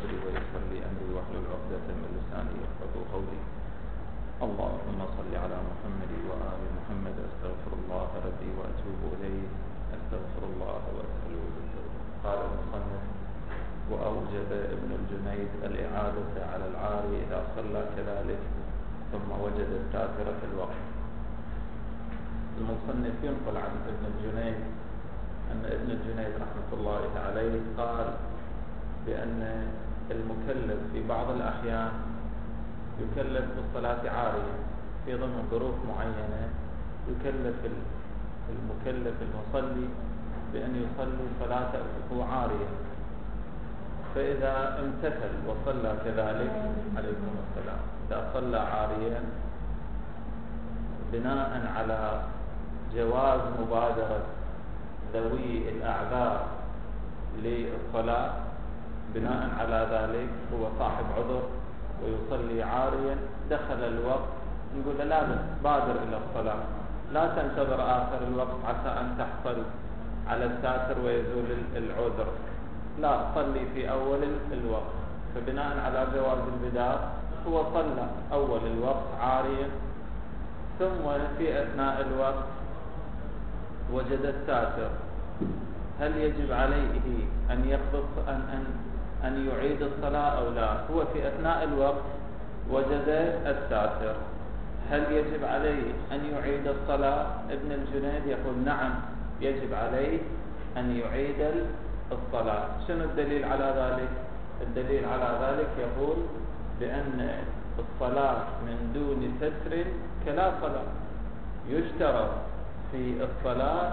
صدري ويسر لي أمري واحلل عقدة من لساني يفقهوا قولي. اللهم صل على محمد وآل محمد. أستغفر الله ربي وأتوب إليه. أستغفر الله وأسأله بالتوبة. قال المصنف: وأوجب ابن الجنيد الإعادة على العاري إذا صلى كذلك ثم وجد الساتر في الوقت. المصنف ينقل عن ابن الجنيد أن ابن الجنيد رحمة الله عليه قال بأن المكلف في بعض الأحيان يكلف بالصلاة عارية في ضمن ظروف معينة، يكلف المكلف المصلي بأن يصلي صلاته عارية، فإذا امتثل وصلى كذلك عليكم السلام، إذا صلى عاريا بناء على جواز مبادرة ذوي الأعذار للصلاة، بناء على ذلك هو صاحب عذر ويصلي عاريا، دخل الوقت نقول له لا بادر إلى الصلاة، لا تنتظر آخر الوقت عسى أن تحصل على الساتر ويزول العذر، لا صلي في أول الوقت. فبناء على جواز البدار هو صلى أول الوقت عاريا، ثم في أثناء الوقت وجد الساتر، هل يجب عليه أن يقضي أن يعيد الصلاة أو لا؟ هو في أثناء الوقت وجد الساتر، هل يجب عليه أن يعيد الصلاة؟ ابن الجنيد يقول نعم، يجب عليه أن يعيد الصلاة. شنو الدليل على ذلك؟ الدليل على ذلك يقول بأن الصلاة من دون ستر كلا صلاة، يشترط في الصلاة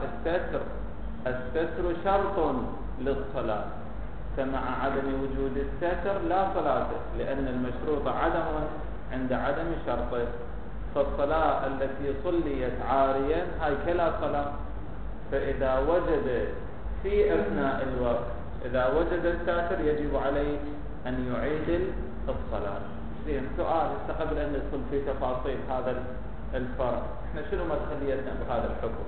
الستر شرط للصلاة، فمع عدم وجود الستر لا صلاة، لأن المشروط عدمه عند عدم شرطه. فالصلاة التي صليت عاريا هاي كلا صلاة، فإذا وجد في أثناء الوقت إذا وجد الساتر يجب عليه أن يعيد الصلاة. زين، سؤال قبل أن ندخل في تفاصيل هذا الفرق، احنا شنو مدخليتنا بهذا الحكم؟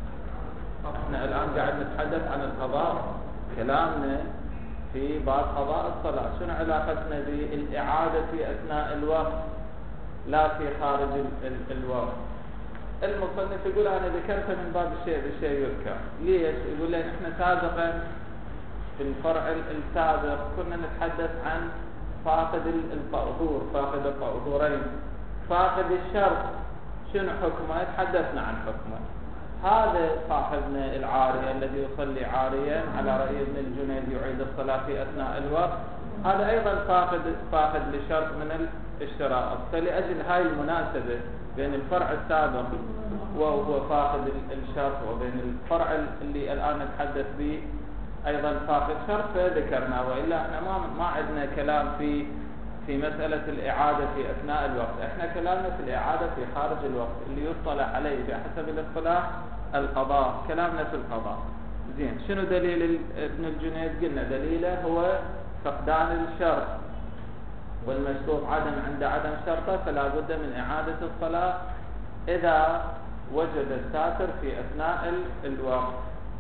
احنا الآن قاعد نتحدث عن القضاء، كلامنا في باب قضاء الصلاة، شنو علاقتنا بالإعادة في أثناء الوقت لا في خارج الوقت؟ المصنف يقول أنا ذكرت من باب الشيء بالشيء يذكر. ليش؟ يقول لأن احنا سابقا في الفرع السابق كنا نتحدث عن فاقد الطهور، فاقد الطهورين، فاقد الشرط، شنو حكمه؟ تحدثنا عن حكمه. هذا صاحبنا العاري الذي يصلي عاريا على رأي ابن الجنيد يعيد الصلاة في أثناء الوقت، هذا أيضا فاقد لشرط من الاشتراط. فلأجل هاي المناسبة بين الفرع السابق وهو فاقد الشرط وبين الفرع اللي الآن نتحدث به أيضا فاقد شرط فذكرنا، وإلا احنا ما عندنا كلام في مسألة الإعادة في أثناء الوقت، احنا كلامنا في الإعادة في خارج الوقت اللي يصطلح عليه بحسب الاصطلاح القضاء، كلامنا في القضاء. زين، شنو دليل ابن الجنيد؟ قلنا دليله هو فقدان الشرط، والمشروط عند عدم شرطه، فلا بد من إعادة الصلاة إذا وجد الساتر في أثناء الوقت،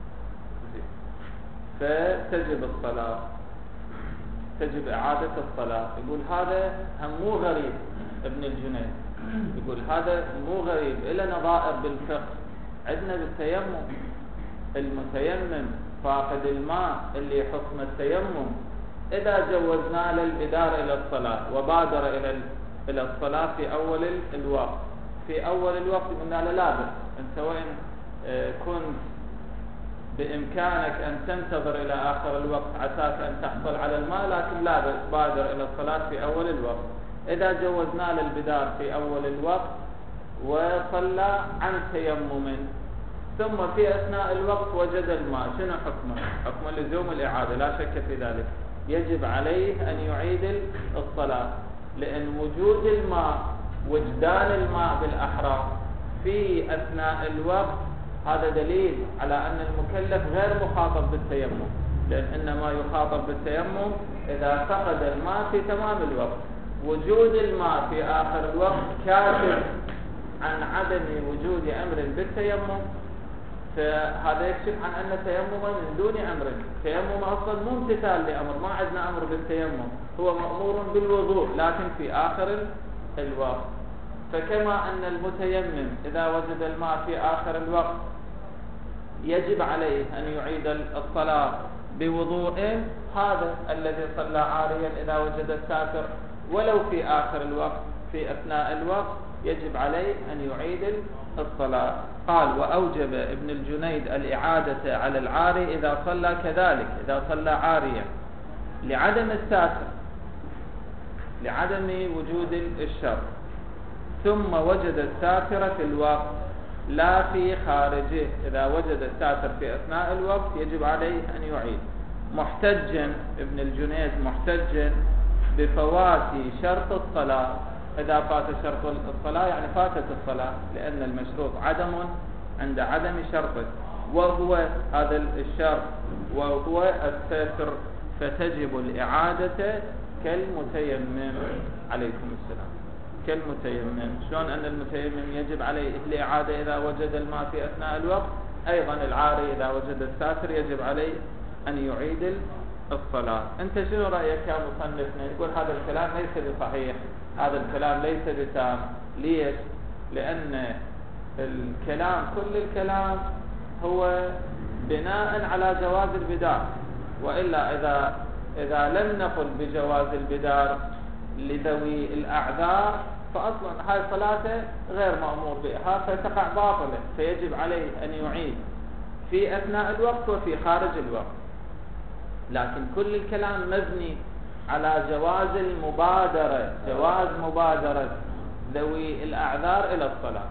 فتجب الصلاة، تجب إعادة الصلاة. يقول هذا هم مو غريب، ابن الجنيد يقول هذا مو غريب، إلا نظائر بالفقه عندنا بالتيمم. المتيمم فاقد الماء اللي حكم التيمم، إذا جوزنا للبدار إلى الصلاة وبادر إلى الصلاة في أول الوقت، في أول الوقت قلنا له لا بأس، أنت وين كنت بإمكانك أن تنتظر إلى آخر الوقت عساك أن تحصل على الماء، لكن لا بأس بادر إلى الصلاة في أول الوقت. إذا جوزنا للبدار في أول الوقت وصلى عن تيمم، ثم في أثناء الوقت وجد الماء، شنو حكمه؟ حكم لزوم الإعادة لا شك في ذلك، يجب عليه أن يعيد الصلاة، لأن وجود الماء، وجدان الماء بالأحرى في أثناء الوقت هذا دليل على أن المكلف غير مخاطب بالتيمم، لأن إنما يخاطب بالتيمم إذا فقد الماء في تمام الوقت. وجود الماء في آخر الوقت كافٍ عن عدم وجود أمر بالتيمم، فهذا يكشف عن أن التيمم من دون أمر. التيمم أصلا مو امتثال لأمر، ما عندنا أمر بالتيمم، هو مأمور بالوضوء لكن في آخر الوقت. فكما أن المتيمم إذا وجد الماء في آخر الوقت يجب عليه أن يعيد الصلاة بوضوء، هذا الذي صلى عاريا إذا وجد الساتر ولو في آخر الوقت في أثناء الوقت يجب عليه أن يعيد الصلاة. قال: وأوجب ابن الجنيد الإعادة على العاري إذا صلى كذلك، إذا صلى عاريا لعدم الساتر، لعدم وجود الشر، ثم وجد الساتر في الوقت لا في خارجه. إذا وجد الساتر في أثناء الوقت يجب عليه أن يعيد. محتجا ابن الجنيد محتجا بفوات شرط الصلاة. إذا فات شرط الصلاة يعني فاتت الصلاة، لأن المشروط عدم عند عدم شرطه، وهو هذا الشرط وهو الساتر، فتجب الإعادة كالمتيمم. عليكم السلام. كالمتيمم. شلون أن المتيمم يجب عليه الإعادة إذا وجد الماء في أثناء الوقت، أيضا العاري إذا وجد الساتر يجب عليه أن يعيد الصلاة. أنت شنو رأيك يا مصنفنا؟ يقول هذا الكلام ليس بصحيح، هذا الكلام ليس بتام. ليش؟ لأن الكلام كل الكلام هو بناء على جواز البدار، وإلا إذا لم نقل بجواز البدار لذوي الأعذار فأصلا هاي صلاته غير مأمور بها فتقع باطلة، فيجب عليه أن يعيد في أثناء الوقت وفي خارج الوقت. لكن كل الكلام مبني على جواز المبادرة، جواز مبادرة ذوي الأعذار إلى الصلاة.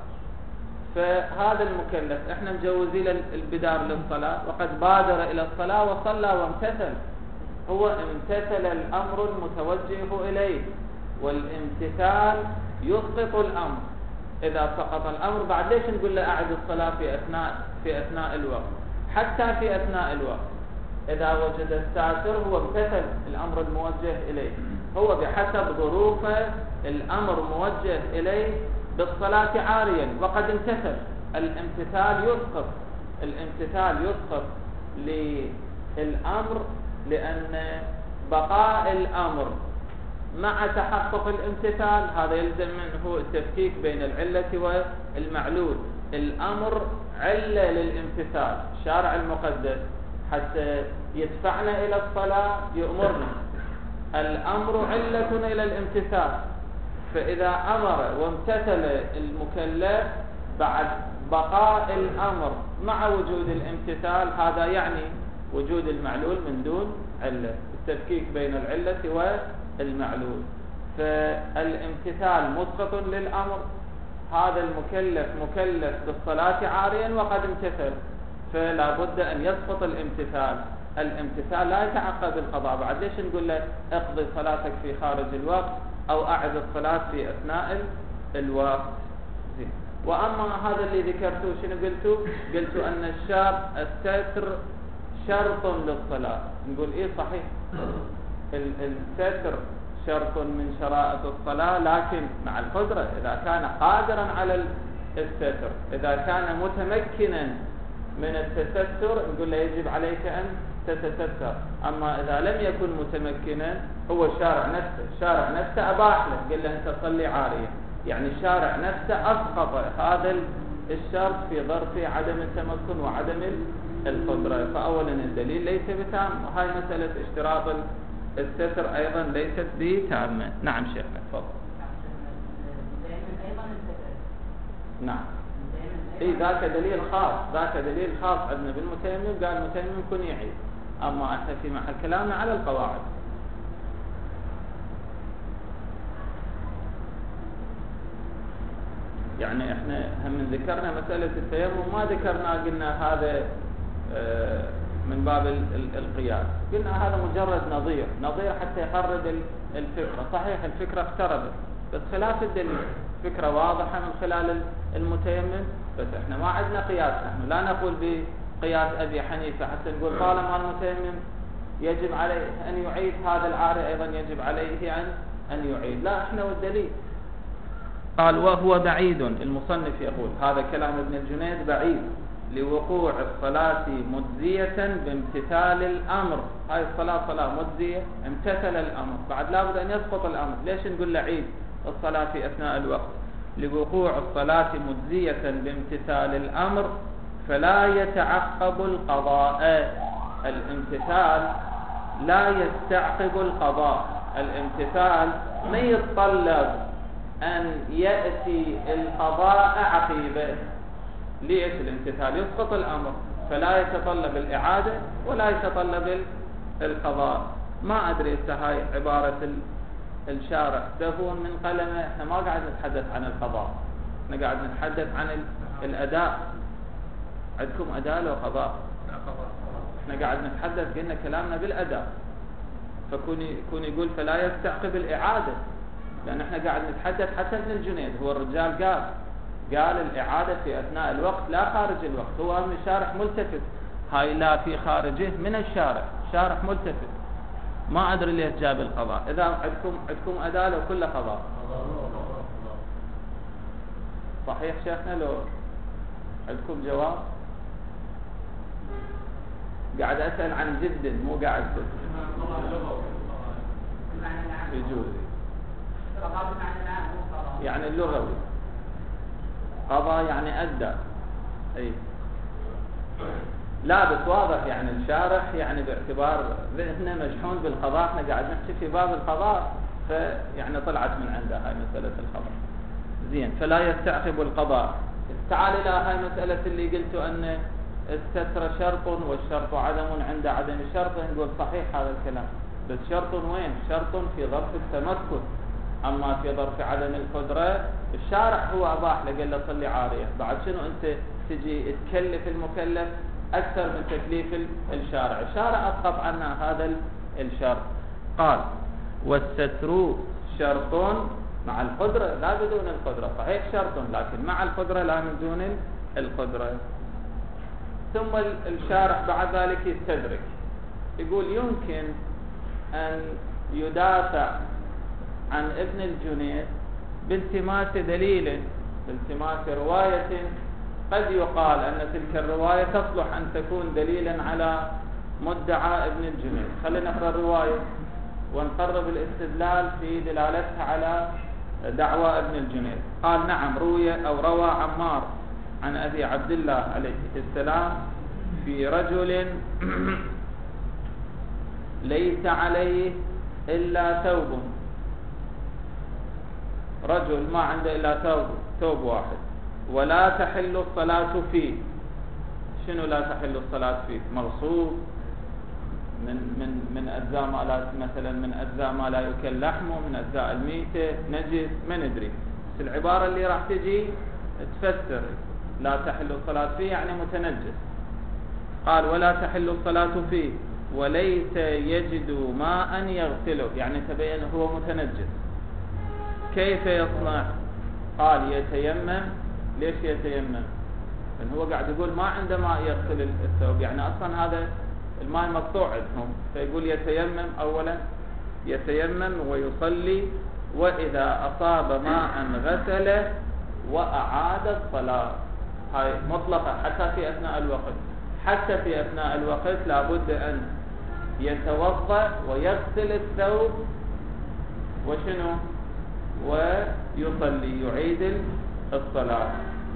فهذا المكلف احنا مجوزين البدار للصلاة وقد بادر إلى الصلاة وصلى وامتثل، هو امتثل الأمر المتوجه إليه، والامتثال يسقط الأمر. إذا سقط الأمر بعد ليش نقول له أعد الصلاة في أثناء الوقت؟ حتى في أثناء الوقت إذا وجد الساتر هو امتثل الأمر الموجه إليه، هو بحسب ظروفه الأمر موجه إليه بالصلاة عاريا وقد امتثل. الامتثال يسقط للأمر، لأن بقاء الأمر مع تحقق الامتثال هذا يلزم منه التفكيك بين العلة والمعلول. الأمر علة للامتثال، الشارع المقدس حتى يدفعنا إلى الصلاة يأمرنا، الأمر علة إلى الامتثال. فإذا أمر وامتثل المكلف بعد بقاء الأمر مع وجود الامتثال هذا يعني وجود المعلول من دون علة، التفكيك بين العلة والمعلول. فالامتثال مسقط للأمر، هذا المكلف مكلف بالصلاة عاريا وقد امتثل، فلا بد أن يسقط الامتثال لا يتعقب القضاء. بعد ليش نقول له اقضي صلاتك في خارج الوقت أو أعد الصلاة في أثناء الوقت؟ وأما هذا اللي ذكرته شنو قلتوا أن الستر شرط للصلاة. نقول إيه صحيح، الستر شرط من شرائط الصلاة، لكن مع القدرة. إذا كان قادرا على الستر، إذا كان متمكنا من التستر نقول له يجب عليك أن تتستر. أما إذا لم يكن متمكنا، هو الشارع نفسه أباح له، قال له أنت تصلي عاريا، يعني الشارع نفسه أسقط هذا الشرط في ظرف عدم التمكن وعدم القدرة. فأولا الدليل ليس بتام، وهاي مسألة اشتراط الستر أيضا ليست بتامة. نعم شيخنا تفضل. نعم ذاك دليل خاص عندنا بالمتيمم، قال المتيمم كن يعيد. أما احنا في محل كلامنا على القواعد. يعني احنا هم ذكرنا مسألة التيمم، ما ذكرنا قلنا هذا من باب القياس، قلنا هذا مجرد نظير حتى يقرب الفكرة. صحيح الفكرة اقتربت بس خلاف الدليل، فكرة واضحة من خلال المتيمم، بس احنا ما عندنا قياس. نحن لا نقول بقياس أبي حنيفة حتى نقول طالما المتيمم يجب عليه أن يعيد، هذا العاري أيضا يجب عليه أن يعيد. لا، احنا والدليل. قال وهو بعيد، المصنف يقول هذا كلام ابن الجنيد بعيد، لوقوع الصلاة مجزية بامتثال الأمر. هاي الصلاة صلاة مجزية، امتثل الأمر، بعد لابد أن يسقط الأمر. ليش نقول له عيد الصلاة في أثناء الوقت؟ لوقوع الصلاة مجزية بامتثال الأمر فلا يتعقب القضاء. الامتثال لا يستعقب القضاء. الامتثال ما يتطلب أن يأتي القضاء عقيبه. ليش؟ الامتثال يسقط الأمر، فلا يتطلب الإعادة ولا يتطلب القضاء. ما أدري هاي عبارة الشارع سهو من قلمه. احنا ما قاعد نتحدث عن القضاء، احنا قاعد نتحدث عن الأداء. عندكم أداء لو قضاء؟ احنا قاعد نتحدث، قلنا كلامنا بالأداء، فكون يقول فلا يستعقب الإعادة، لأن احنا قاعد نتحدث. حتى ابن الجنيد هو الرجال قال الإعادة في أثناء الوقت لا خارج الوقت. هو من الشارح ملتفت، هاي لا في خارجه من الشارح، شارح ملتفت. ما أدري ليش جاب القضاء. إذا عندكم أداة لو كله قضاء صحيح شيخنا؟ لو عندكم جواب؟ قاعد أسأل عن جد، مو قاعد يجوز يعني اللغوي. قضى يعني أدى. أي لا بس واضح يعني الشارح يعني باعتبار ذهننا مشحون بالقضاء، احنا قاعد نحكي في باب القضاء، فيعني طلعت من عنده هاي مسألة القضاء. زين، فلا يستعقب القضاء. تعال إلى هاي مسألة اللي قلتوا أن الستر شرط والشرط عدم عند عدم الشرط. نقول صحيح هذا الكلام، بس شرط وين؟ شرط في ظرف التمكن، أما في ظرف عدم القدرة الشارع هو أباح له، قال له صلي عارية. بعد شنو أنت تجي تكلف المكلف أكثر من تكليف الشارع؟ الشارع أسقط عنا هذا الشرط. قال والستر شرط مع القدرة لا بدون القدرة. صحيح شرط لكن مع القدرة لا من دون القدرة. ثم الشارع بعد ذلك يستدرك، يقول يمكن أن يدافع عن ابن الجنيد بالتماس دليل، بالتماس رواية قد يقال أن تلك الرواية تصلح أن تكون دليلا على مدعى ابن الجنيد. خلينا نقرأ الرواية ونقرب الاستدلال في دلالتها على دعوى ابن الجنيد. قال نعم روى عمار عن أبي عبد الله عليه السلام في رجل ليس عليه إلا ثوب. رجل ما عنده إلا ثوب واحد، ولا تحل الصلاة فيه. شنو لا تحل الصلاة فيه؟ مغصوب من أجزاء ما لا، مثلا من أجزاء ما لا يكل لحمه، من أجزاء الميتة، نجس، ما ندري. بس العبارة اللي راح تجي تفسر لا تحل الصلاة فيه يعني متنجس. قال ولا تحل الصلاة فيه وليس يجد ماء يغسله، يعني تبين هو متنجس. كيف يصنع؟ قال يتيمم. ليش يتيمم؟ لأن هو قاعد يقول ما عنده ماء يغسل الثوب، يعني أصلا هذا الماء مقطوع عندهم، فيقول يتيمم. أولا يتيمم ويصلي، وإذا أصاب ماء غسله وأعاد الصلاة. هاي مطلقة حتى في أثناء الوقت. حتى في أثناء الوقت لابد أن يتوضأ ويغسل الثوب وشنو ويصلي، يعيد الصلاة.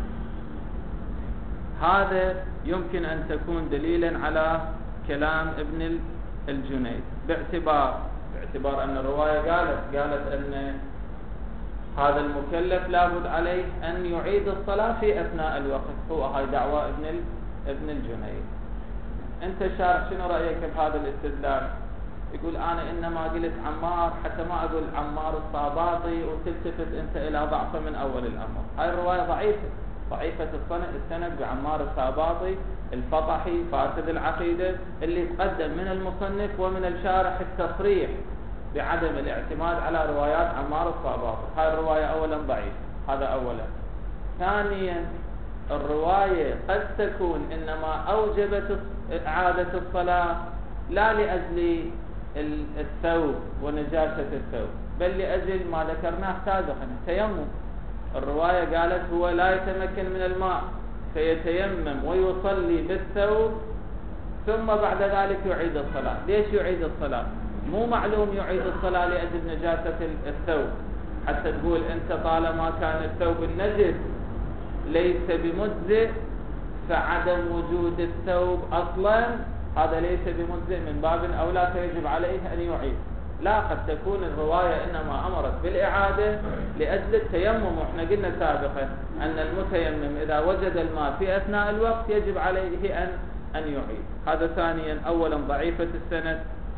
هذا يمكن أن تكون دليلا على كلام ابن الجنيد، باعتبار أن الرواية قالت أن هذا المكلف لابد عليه أن يعيد الصلاة في أثناء الوقت. هو هاي دعوة ابن الجنيد. أنت الشارح شنو رأيك بهذا الاستدلال؟ يقول أنا إنما قلت عمار حتى ما أقول عمار الصاباطي وتلتفت أنت إلى ضعفه من أول الأمر. هاي الرواية ضعيفة السند بعمار الصاباطي الفطحي فاسد العقيدة، اللي تقدم من المصنف ومن الشارح التصريح بعدم الاعتماد على روايات عمار الصاباطي. هاي الرواية أولا ضعيفة، هذا أولا. ثانيا الرواية قد تكون إنما أوجبت إعادة الصلاة لا لأجل الثوب ونجاسة الثوب، بل لأجل ما ذكرناه سابقا، التيمم. الرواية قالت هو لا يتمكن من الماء، فيتيمم ويصلي بالثوب ثم بعد ذلك يعيد الصلاة. ليش يعيد الصلاة؟ مو معلوم يعيد الصلاة لأجل نجاسة الثوب، حتى تقول أنت طالما كان الثوب النجس ليس بمجزئ فعدم وجود الثوب أصلا هذا ليس بمجزئ، من باب أولى فيجب عليه أن يعيد. لا، قد تكون الرواية إنما أمرت بالإعادة لأجل التيمم، وإحنا قلنا سابقا أن المتيمم إذا وجد الماء في أثناء الوقت يجب عليه أن يعيد. هذا ثانيا. أولا ضعيفة السند.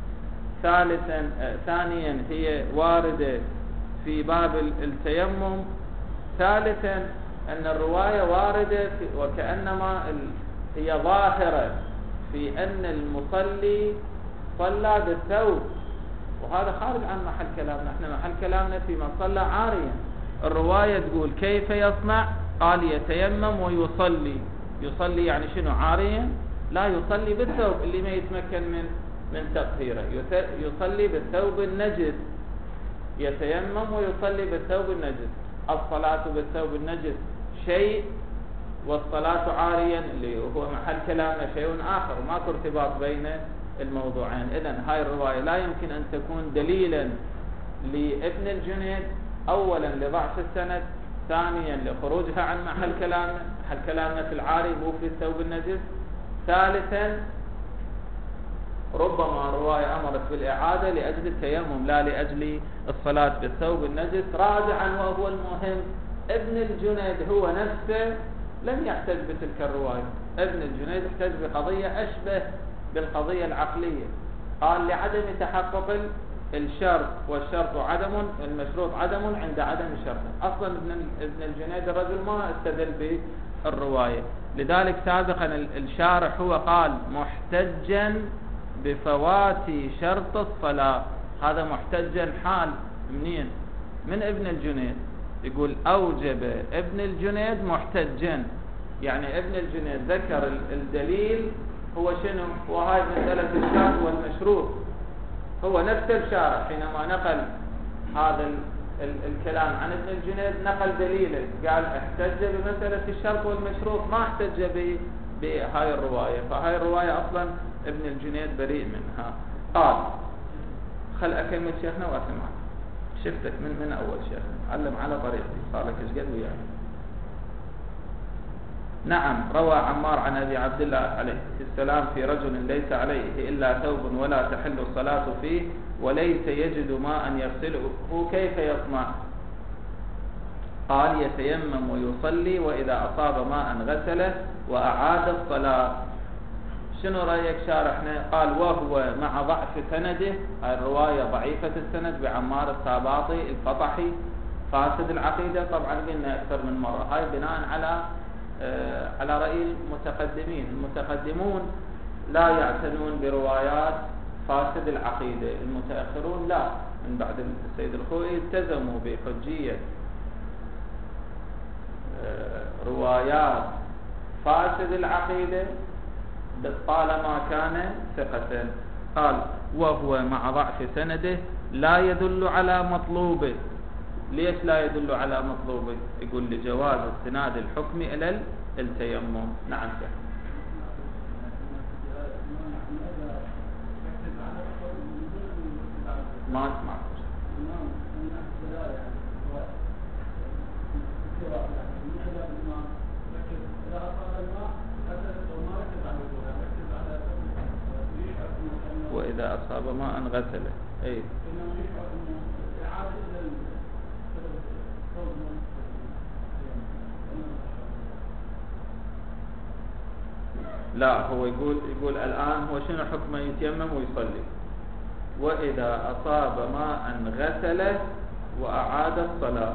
ثانيا هي واردة في باب التيمم. ثالثا أن الرواية واردة وكأنما هي ظاهرة في أن المصلي صلى بالثوب، وهذا خارج عن محل كلامنا. احنا محل كلامنا في من صلى عاريا. الرواية تقول كيف يصنع؟ قال يتيمم ويصلي. يصلي يعني شنو؟ عاريا؟ لا، يصلي بالثوب اللي ما يتمكن من تطهيره. يصلي بالثوب النجس. يتيمم ويصلي بالثوب النجس. الصلاة بالثوب النجس شيء، والصلاة عاريا اللي هو محل كلامنا شيء آخر، ماكو ارتباط بين الموضوعين. إذن هاي الرواية لا يمكن أن تكون دليلا لابن الجنيد، أولا لضعف السند، ثانيا لخروجها عن محل كلامنا في العاري مو في الثوب النجس، ثالثا ربما الرواية أمرت بالإعادة لأجل التيمم لا لأجل الصلاة بالثوب النجس. راجعا وهو المهم، ابن الجنيد هو نفسه لم يحتج بتلك الرواية. ابن الجنيد احتج بقضية أشبه بالقضية العقلية. قال لعدم تحقق الشرط، والشرط عدم، المشروط عدم عند عدم الشرط. أصلا ابن الجنيد الرجل ما استدل بالرواية. لذلك سابقا الشارح هو قال محتجا بفوات شرط الصلاة. هذا محتجا حال منين؟ من ابن الجنيد. يقول أوجب ابن الجنيد محتجا، يعني ابن الجنيد ذكر الدليل هو شنو؟ وهاي مسألة الشرط والمشروط. هو نفس الشارح حينما نقل هذا الكلام عن ابن الجنيد نقل دليله، قال احتج بمسألة الشرط والمشروط، ما احتج بهاي الرواية. فهاي الرواية أصلا ابن الجنيد بريء منها. قال خل أكمل شيخنا وأسمع. شفتك من أول شيخنا، علم على طريقتي، صار لك ايش قد وياي. نعم، روى عمار عن أبي عبد الله عليه السلام في رجل ليس عليه إلا ثوب ولا تحل الصلاة فيه وليس يجد ماء يغسله كيف يصنع؟ قال يتيمم ويصلي، وإذا أصاب ماء غسله وأعاد الصلاة. شنو رأيك شارحنا؟ قال وهو مع ضعف سنده، الرواية ضعيفة السند بعمار الساباطي الفطحي فاسد العقيدة. طبعا قلنا أكثر من مرة هاي بناء على رأي المتقدمين. المتقدمون لا يعتنون بروايات فاسد العقيدة، المتأخرون لا، من بعد السيد الخوئي التزموا بحجية روايات فاسد العقيدة طالما كان ثقة. قال وهو مع ضعف سنده لا يدل على مطلوبه. ليش لا يدل على مطلوبه؟ يقول لجواز استناد الحكم إلى التيمم. نعم شيخ. ما اسمع. وإذا أصاب ماء غسله. أي لا، هو يقول الآن هو شنو حكمه؟ يتيمم ويصلي، وإذا أصاب ماء غسله وأعاد الصلاة.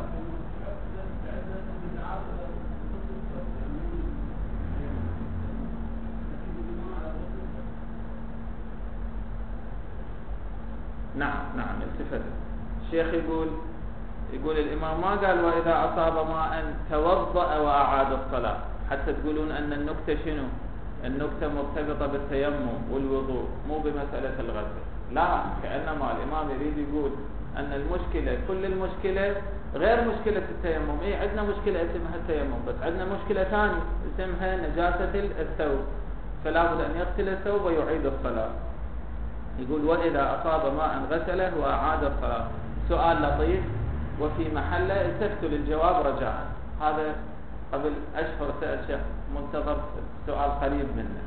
نعم التفت الشيخ. يقول الإمام ما قال وإذا أصاب ماء توضأ وأعاد الصلاة، حتى تقولون أن النكتة شنو؟ النكتة مرتبطة بالتيمم والوضوء مو بمسألة الغسل. لا، كأنما الإمام يريد يقول أن المشكلة كل المشكلة غير مشكلة التيمم. عندنا مشكلة اسمها التيمم، بس عندنا مشكلة ثانية اسمها نجاسة الثوب، فلا بد أن يغسل الثوب ويعيد الصلاة. يقول وإذا أصاب ماء غسله وأعاد الصلاة. سؤال لطيف وفي محله، التفتوا للجواب رجاء. هذا قبل أشهر سأل شيخ منتظر سؤال قريب منه.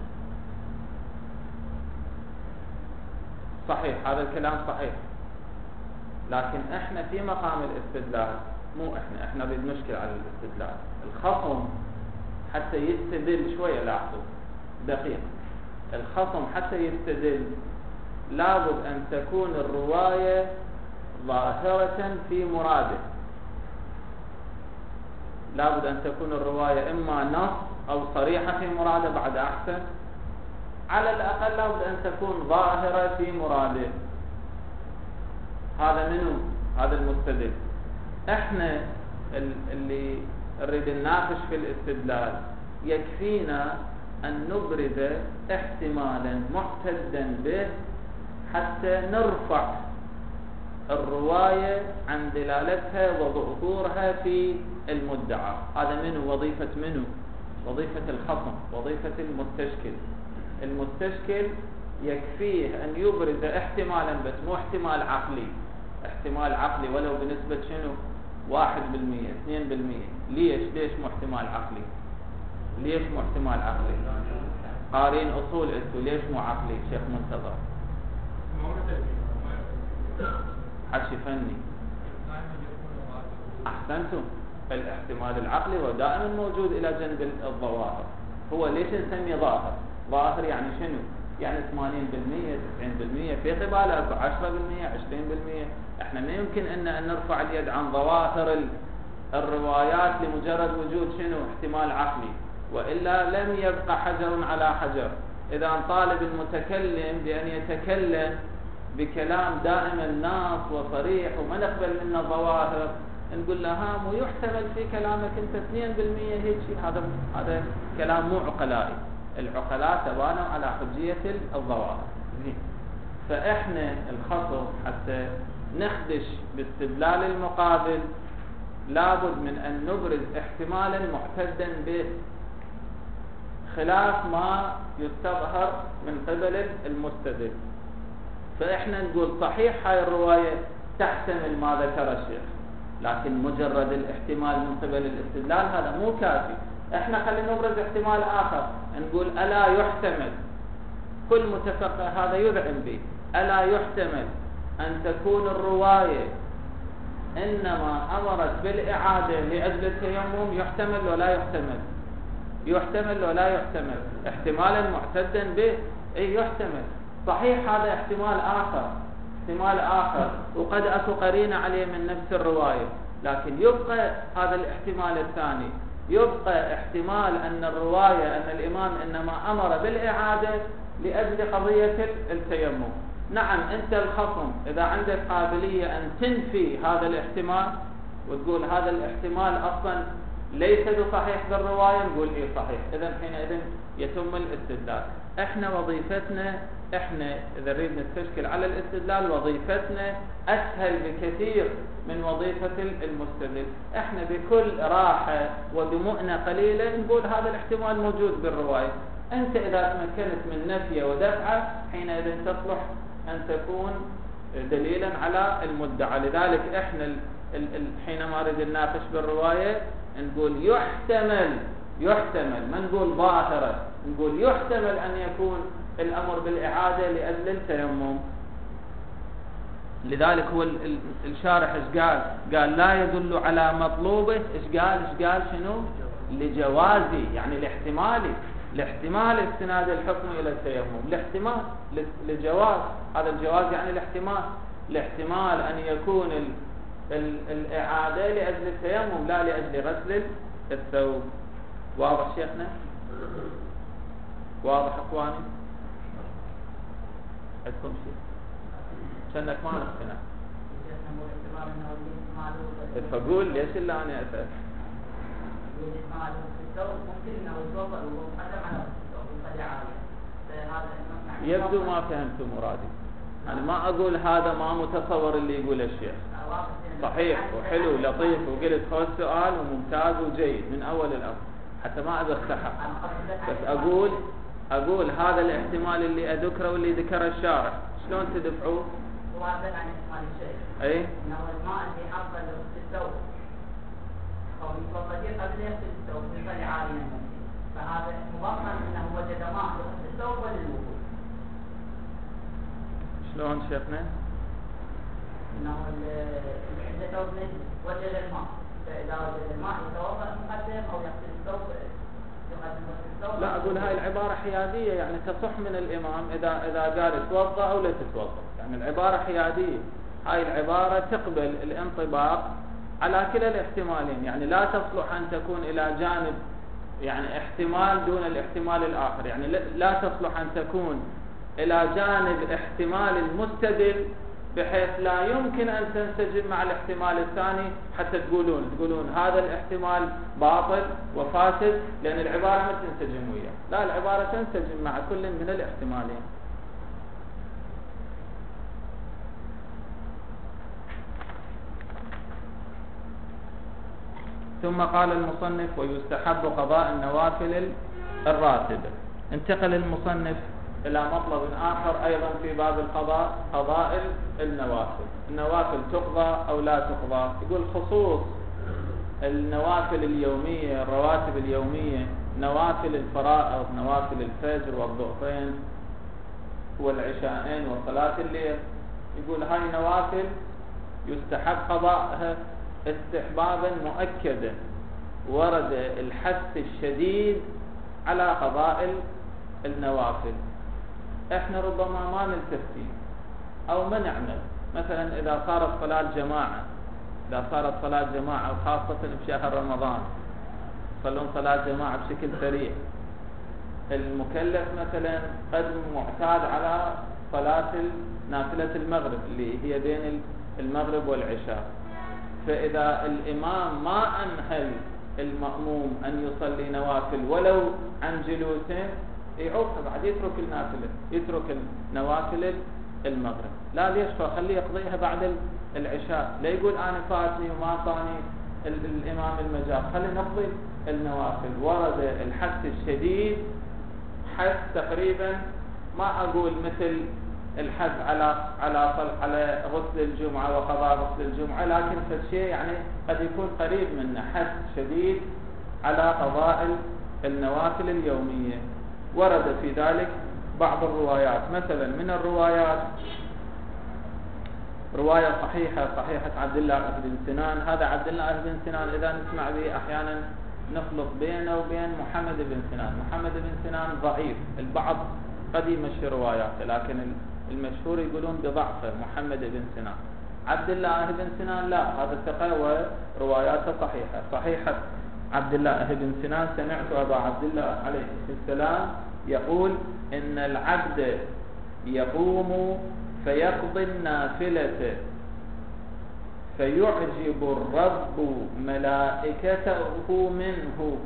صحيح، هذا الكلام صحيح، لكن احنا في مقام الاستدلال، مو احنا نريد مشكلة على الاستدلال. الخصم حتى يستدل شوية، لاحظوا دقيق، الخصم حتى يستدل لابد أن تكون الرواية ظاهرة في مراده. لابد أن تكون الرواية إما نص أو صريحة في مراده، بعد أحسن، على الأقل لابد أن تكون ظاهرة في مراده. هذا منو؟ هذا المستدل. احنا اللي نريد نناقش في الاستدلال، يكفينا أن نبرز احتمالا معتدا به حتى نرفع الرواية عن دلالتها وظهورها في المدعى. هذا منو؟ وظيفة الخصم، وظيفة المستشكل. المستشكل يكفيه أن يبرز احتمالا بس، مو احتمال عقلي. احتمال عقلي ولو بنسبة شنو؟ 1%، 2%. ليش مو احتمال عقلي؟ ليش مو احتمال عقلي؟ قارين أصول انتو، ليش مو عقلي شيخ منتظر؟ حكي فني. أحسنتم، الاحتمال العقلي هو دائما موجود إلى جنب الظواهر. هو ليش نسميه ظاهر؟ ظاهر يعني شنو؟ يعني 80%، 90%، في قباله 10%، 20%. احنا ما يمكن أن نرفع اليد عن ظواهر الروايات لمجرد وجود شنو؟ احتمال عقلي، وإلا لم يبقى حجر على حجر. إذا طالب المتكلم بأن يتكلم بكلام دائما ناص وصريح وما نقبل منه ظواهر، نقول له هام ويحتمل في كلامك انت 2% هيك شيء، هذا كلام مو عقلائي. العقلاء تبانوا على حجية الظواهر. فإحنا الخصم حتى نخدش باستدلال المقابل لابد من أن نبرز احتمالا معتدا به خلاف ما يستظهر من قبل المستدل. فإحنا نقول صحيح هاي الرواية تحتمل ما ذكر الشيخ، لكن مجرد الاحتمال من قبل الاستدلال هذا مو كافي. احنا خلينا نبرز احتمال آخر، نقول ألا يحتمل، كل متفقه هذا يذعن به، ألا يحتمل أن تكون الرواية إنما أمرت بالإعادة لأجل التيمم؟ يحتمل ولا يحتمل؟ يحتمل ولا يحتمل؟ احتمالا معتدا به، أي يحتمل. صحيح هذا احتمال آخر وقد أكو قرينة عليه من نفس الرواية، لكن يبقى هذا الاحتمال الثاني، يبقى احتمال أن الرواية أن الإمام إنما أمر بالإعادة لأجل قضية التيمم. نعم، أنت الخصم إذا عندك قابلية أن تنفي هذا الاحتمال وتقول هذا الاحتمال أصلا ليس بصحيح بالرواية، نقول إيه صحيح، إذن حينئذ يتم الاستدلال. إحنا وظيفتنا، إحنا إذا نريد نستشكل على الاستدلال وظيفتنا أسهل بكثير من وظيفة المستدل. إحنا بكل راحة ودموعنا قليلة نقول هذا الاحتمال موجود بالرواية. أنت إذا تمكنت من نفيه ودفعه حينئذ تصلح أن تكون دليلا على المدعى. لذلك إحنا حينما نريد نناقش بالرواية نقول يحتمل، ما نقول ظاهرة، نقول يحتمل أن يكون الأمر بالإعادة لأجل التيمم. لذلك هو الشارح إيش قال لا يدل على مطلوبه. إيش قال شنو؟ لجوازي، يعني لاحتمال استناد الحكم إلى التيمم، الاحتمال لجواز. هذا الجواز يعني الاحتمال أن يكون الإعادة لأجل التيمم لا لأجل غسل الثوب. واضح شيخنا؟ واضح أخواني؟ عندكم شيء؟ شنك ما نقتنع. فقول ليش اللي أنا أسأل؟ يبدو ما فهمت مرادي. أنا ما أقول هذا ما متصور اللي يقوله الشيخ، صحيح وحلو لطيف، وقلت هو السؤال وممتاز وجيد من أول الأمر حتى ما أبي أستحق، بس أقول هذا الاحتمال اللي أذكره واللي ذكره الشارع شلون تدفعوه؟ هو عبر عن احتمال الشيء. أي؟ إنه الماء اللي حصل في الثوب أو يتوضأ قبل يغسل الثوب يصلي عاليا، فهذا مباشرة أنه وجد ماء لغسل الثوب وللوضوء. شلون شيخنا؟ إنه إذا ثوب وجد الماء، فإذا وجد الماء يتوضأ مقدم أو يغسل الثوب يقدم غسل الثوب. لا أقول هاي العبارة حيادية، يعني تصح من الإمام إذا قال توضأ أو لا تتوضأ، يعني العبارة حيادية، هاي العبارة تقبل الانطباق على كلا الاحتمالين، يعني لا تصلح أن تكون إلى جانب يعني احتمال دون الاحتمال الآخر، يعني لا تصلح أن تكون إلى جانب احتمال المستدل بحيث لا يمكن أن تنسجم مع الاحتمال الثاني حتى تقولون هذا الاحتمال باطل وفاسد، لأن العبارة ما تنسجم وياه، لا العبارة تنسجم مع كل من الاحتمالين. ثم قال المصنف ويستحب قضاء النوافل الراتبة. انتقل المصنف إلى مطلب آخر أيضا في باب القضاء، قضاء النوافل. النوافل تقضى أو لا تقضى؟ يقول خصوص النوافل اليومية، الرواتب اليومية، نوافل الفرائض، نوافل الفجر والضعفين والعشاءين وصلاة الليل، يقول هاي نوافل يستحب قضاءها استحبابا مؤكدا، ورد الحث الشديد على قضاء النوافل. احنا ربما ما نلتفت او ما نعمل، مثلا اذا صارت صلاة جماعة وخاصة بشهر رمضان يصلون صلاة جماعة بشكل سريع، المكلف مثلا قد معتاد على صلاة نافلة المغرب اللي هي بين المغرب والعشاء، فإذا الإمام ما أمهل المأموم أن يصلي نوافل ولو عن جلوس يعوقها بعد، يترك النوافل المغرب، لا ليش فخليه يقضيها بعد العشاء، لا يقول أنا فاتني وما طاني الإمام المجال، خلي نقضي النوافل. ورد الحث الشديد، حث تقريبا ما أقول مثل الحث على غسل الجمعة وقضاء غسل الجمعة، لكن فالشيء يعني قد يكون قريب منه، حث شديد على قضاء النوافل اليومية. ورد في ذلك بعض الروايات، مثلا من الروايات رواية صحيحة عبد الله بن سنان. هذا عبد الله بن سنان إذا نسمع به أحيانا نخلط بينه وبين محمد بن سنان. محمد بن سنان ضعيف، البعض قد يمشي رواياته، لكن المشهور يقولون بضعفه محمد بن سنان. عبد الله بن سنان لا، هذا ثقة ورواياته صحيحة عبد الله بن سنان. سمعت أبا عبد الله عليه السلام يقول إن العبد يقوم فيقضي النافلة فيعجب الرب ملائكته منه،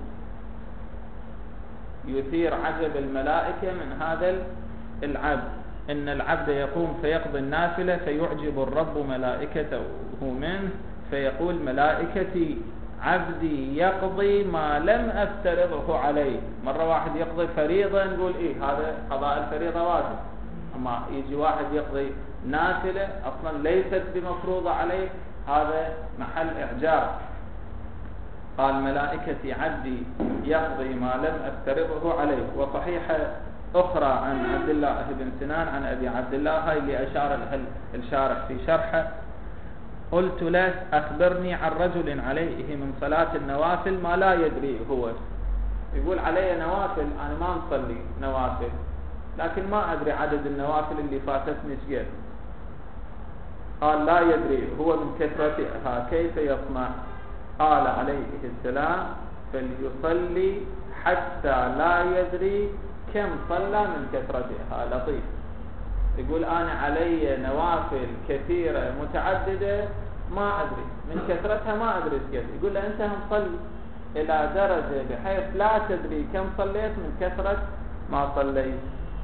يثير عجب الملائكة من هذا العبد. إن العبد يقوم فيقضي النافلة فيعجب الرب ملائكته منه، فيقول ملائكتي عبدي يقضي ما لم أفترضه عليه. مرة واحد يقضي فريضة نقول هذا قضاء الفريضة واجب، أما يجي واحد يقضي نافلة أصلا ليست بمفروضة عليه، هذا محل إعجاب. قال ملائكتي عبدي يقضي ما لم أفترضه عليه. وصحيحة أخرى عن عبد الله بن سنان عن أبي عبد الله، هاي اللي أشار لها الشارح في شرحه، قلت له أخبرني عن رجل عليه من صلاة النوافل ما لا يدري هو. يقول علي نوافل، أنا ما نصلي نوافل لكن ما أدري عدد النوافل اللي فاتتني شقد. قال لا يدري هو من كثرتها كيف يصنع؟ قال عليه السلام فليصلي حتى لا يدري كم صلى من كثرتها. لطيف، يقول أنا علي نوافل كثيرة متعددة ما أدري من كثرتها، ما أدري كيف. يقول له أنت مصلي إلى درجة بحيث لا تدري كم صليت من كثرة ما صليت.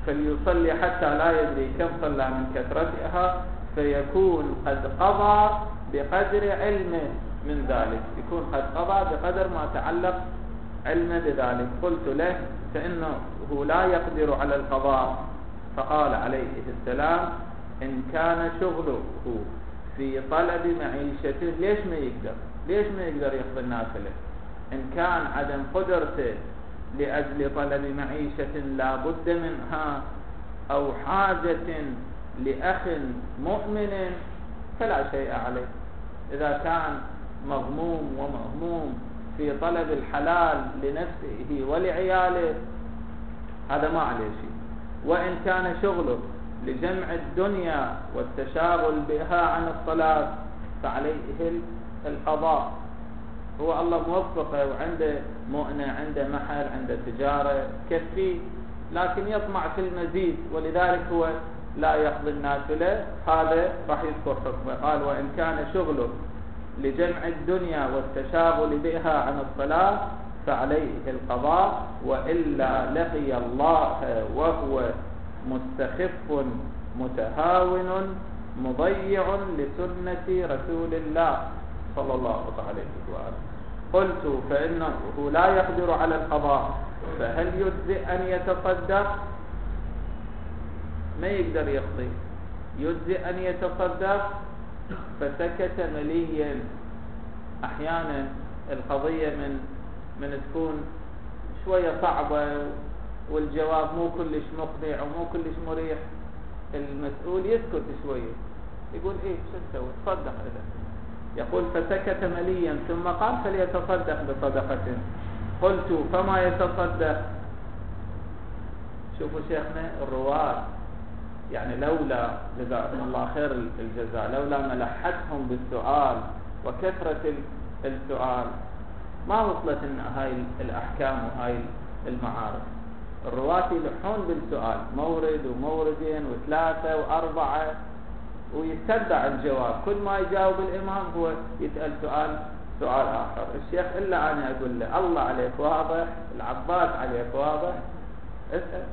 فليصلي حتى لا يدري كم صلى من كثرتها، فيكون قد قضى بقدر علمه من ذلك، يكون قد قضى بقدر ما تعلق علمه بذلك. قلت له فإنه لا يقدر على القضاء، فقال عليه السلام إن كان شغله في طلب معيشته ليش ما يقدر يقضي النافلة؟ إن كان عدم قدرته لأجل طلب معيشة لا بد منها أو حاجة لأخ مؤمن فلا شيء عليه. إذا كان مغموم ومهموم في طلب الحلال لنفسه ولعياله هذا ما عليه شيء. وإن كان شغله لجمع الدنيا والتشاغل بها عن الصلاة فعليه القضاء. هو الله موفقه وعنده مؤنة، عنده محل، عنده تجارة كفي، لكن يطمع في المزيد، ولذلك هو لا يقضي النافلة. هذا راح يذكر حكمه. قال وإن كان شغله لجمع الدنيا والتشاغل بها عن الصلاة فعليه القضاء، وإلا لقي الله وهو مستخف متهاون مضيع لسنة رسول الله صلى الله عليه وآله. قلت فإنه لا يقدر على القضاء، فهل يجزئ أن يتصدق؟ ما يقدر يقضي، يجزئ أن يتصدق. فسكت مليا. أحيانا القضية من تكون شوية صعبة والجواب مو كلش مقنع ومو كلش مريح، المسؤول يسكت شوية، يقول إيه شو نسوي؟ تصدق إذا. يقول فسكت مليا ثم قال فليتصدق بصدقة. قلت فما يتصدق؟ شوفوا شيخنا الرواة يعني لولا جزاكم الله خير الجزاء، لولا ملحتهم بالسؤال وكثرة السؤال ما وصلت هاي الأحكام وهاي المعارف. الرواة يلحون بالسؤال مورد وموردين وثلاثة وأربعة ويتبع الجواب، كل ما يجاوب الإمام هو يسأل سؤال آخر. الشيخ إلا أنا أقول له الله عليك واضح، العباس عليك واضح، اسأل.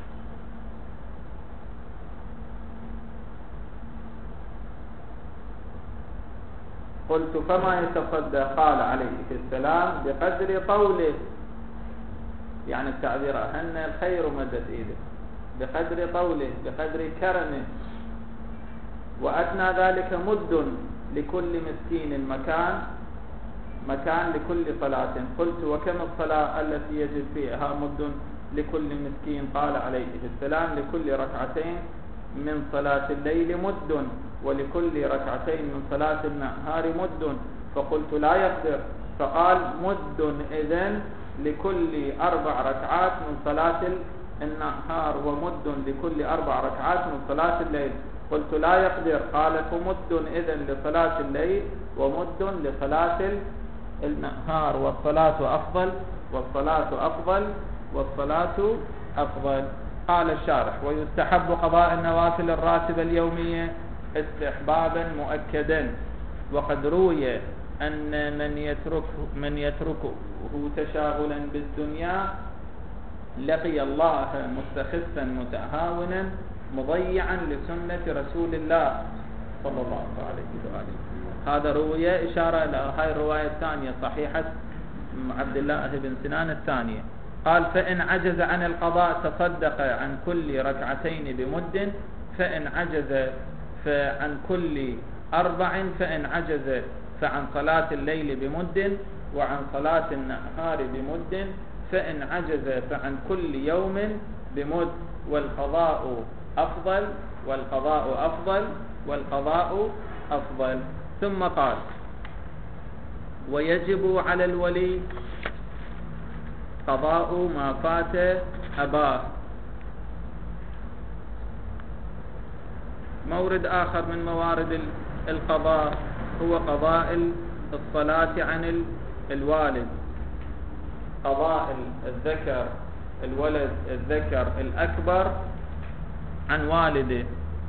قلت فما يتصدق؟ قال عليه السلام بقدر قوله، يعني التعبير أن الخير مدت إيده، بقدر قوله بقدر كرمه، وأدنى ذلك مد لكل مسكين مكان لكل صلاة. قلت وكم الصلاة التي يجب فيها مد لكل مسكين؟ قال عليه السلام لكل ركعتين من صلاة الليل مد، ولكل ركعتين من صلاة النهار مد. فقلت لا يقدر، فقال مد إذن لكل 4 ركعات من صلاة النهار ومد لكل 4 ركعات من صلاة الليل. قلت لا يقدر، قال فمد إذن لصلاة الليل ومد لصلاة النهار، والصلاة أفضل. قال الشارح ويستحب قضاء النوافل الراتبة اليومية استحبابا مؤكدا. وقد روي أن من يتركه تشاغلا بالدنيا لقي الله مستخفا متهاونا مضيعا لسنة رسول الله صلى الله عليه وآله. هذا روي إشارة إلى هاي الرواية الثانية صحيحة عبد الله بن سنان الثانية. قال فإن عجز عن القضاء تصدق عن كل ركعتين بمد، فإن عجز فعن كل 4، فإن عجز فعن صلاة الليل بمد، وعن صلاة النهار بمد، فإن عجز فعن كل يوم بمد، والقضاء أفضل. ثم قال ويجب على الولي قضاء ما فات أباه. مورد آخر من موارد القضاء هو قضاء الصلاة عن الوالد، قضاء الولد الذكر الأكبر عن والده.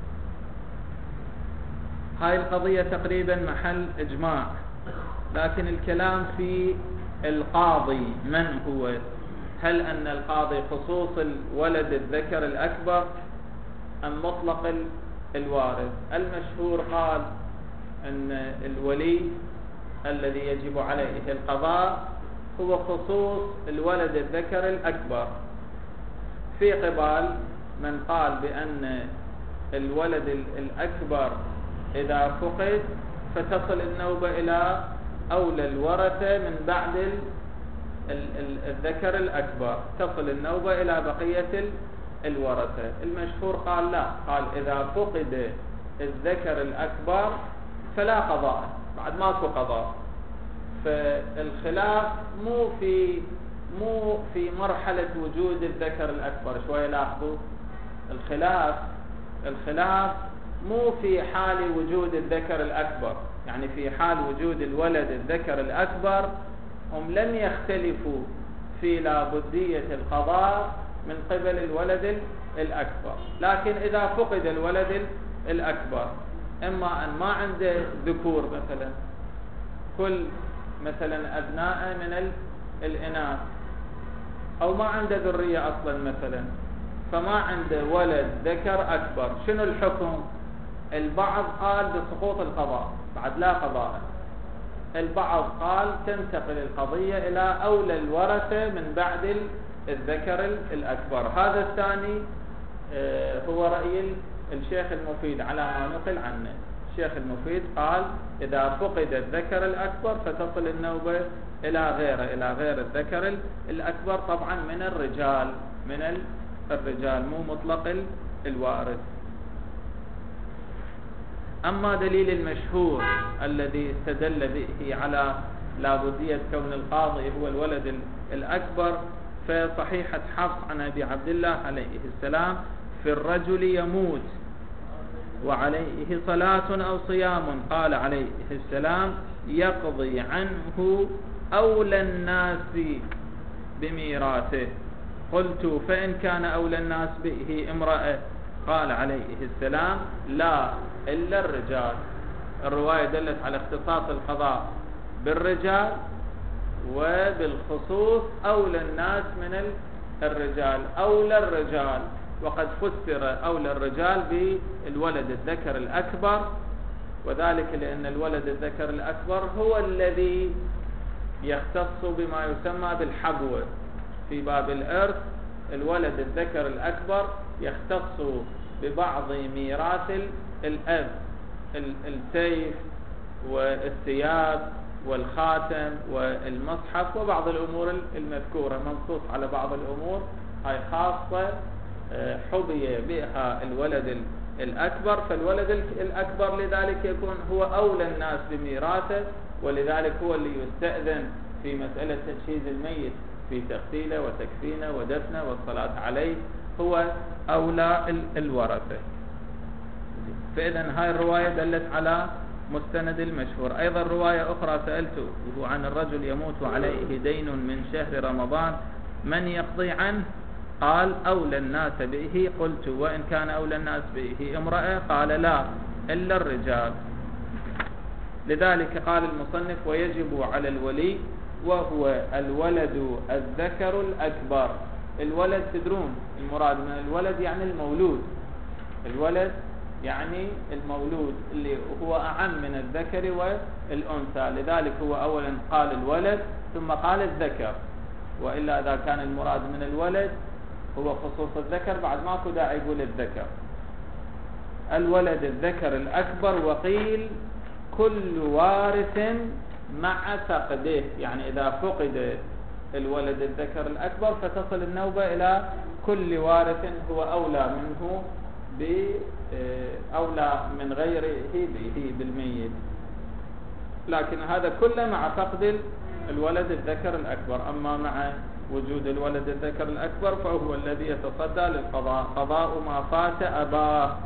هاي القضية تقريبا محل إجماع، لكن الكلام في القاضي من هو. هل أن القاضي خصوص الولد الذكر الأكبر أم مطلق الوارث؟ المشهور قال أن الولي الذي يجب عليه القضاء هو خصوص الولد الذكر الأكبر، في قبال من قال بأن الولد الأكبر إذا فقد فتصل النوبة إلى أولى الورثة من بعد الذكر الأكبر، تصل النوبة إلى بقية الورثة. المشهور قال لا، قال إذا فقد الذكر الأكبر فلا قضاء، بعد ماكو قضاء. فالخلاف مو في مرحلة وجود الذكر الأكبر، شوية لاحظوا الخلاف مو في حال وجود الذكر الأكبر، يعني في حال وجود الولد الذكر الأكبر هم لم يختلفوا في لابدية القضاء من قبل الولد الأكبر. لكن إذا فقد الولد الأكبر، إما أن ما عنده ذكور مثلا، كل مثلا أبناء من الإناث، أو ما عنده ذرية أصلا مثلا، فما عنده ولد ذكر أكبر، شنو الحكم؟ البعض قال بسقوط القضاء، بعد لا قضاء. البعض قال تنتقل القضية إلى أولى الورثة من بعد الذكر الأكبر. هذا الثاني هو رأي الشيخ المفيد على ما نقل عنه. الشيخ المفيد قال إذا فقد الذكر الأكبر فتصل النوبة إلى غير الذكر الأكبر، طبعا من الرجال مو مطلق الوارث. أما دليل المشهور الذي استدل به على لابدية كون القاضي هو الولد الأكبر، فصحيحة حفص عن أبي عبد الله عليه السلام: في الرجل يموت وعليه صلاة أو صيام، قال عليه السلام: يقضي عنه أولى الناس بميراثه. قلت: فإن كان أولى الناس به امرأة؟ قال عليه السلام: لا إلا الرجال. الرواية دلت على اختصاص القضاء بالرجال، وبالخصوص أولى الناس من الرجال، أولى الرجال. وقد فسر أولى الرجال بالولد الذكر الأكبر، وذلك لأن الولد الذكر الأكبر هو الذي يختص بما يسمى بالحبوة في باب الإرث. الولد الذكر الأكبر يختص ببعض ميراث الأب، السيف والثياب والخاتم والمصحف وبعض الأمور المذكورة، منصوص على بعض الأمور هاي خاصة حبي بها الولد الأكبر. فالولد الأكبر لذلك يكون هو أولى الناس بميراثه، ولذلك هو اللي يستأذن في مسألة تجهيز الميت في تغسيله وتكفينه ودفنه والصلاة عليه، هو أولى الورثة. فإذا هاي الرواية دلت على مستند المشهور. أيضا رواية أخرى سألته عن الرجل يموت وعليه دين من شهر رمضان، من يقضي عنه؟ قال: أولى الناس به. قلت: وإن كان أولى الناس به امرأة؟ قال: لا إلا الرجال. لذلك قال المصنف: ويجب على الولي وهو الولد الذكر الأكبر. الولد تدرون المراد من الولد يعني المولود، الولد يعني المولود اللي هو أعم من الذكر والأنثى، لذلك هو أولا قال الولد ثم قال الذكر، وإلا إذا كان المراد من الولد هو خصوص الذكر بعد ماكو داعي يقول الذكر. الولد الذكر الأكبر. وقيل كل وارث مع فقده، يعني إذا فقد الولد الذكر الأكبر فتصل النوبة إلى كل وارث هو أولى منه أولى من غيره به بالميت، لكن هذا كله مع فقد الولد الذكر الأكبر. أما مع وجود الولد الذكر الأكبر فهو الذي يتصدى للقضاء، قضاء ما فات أباه.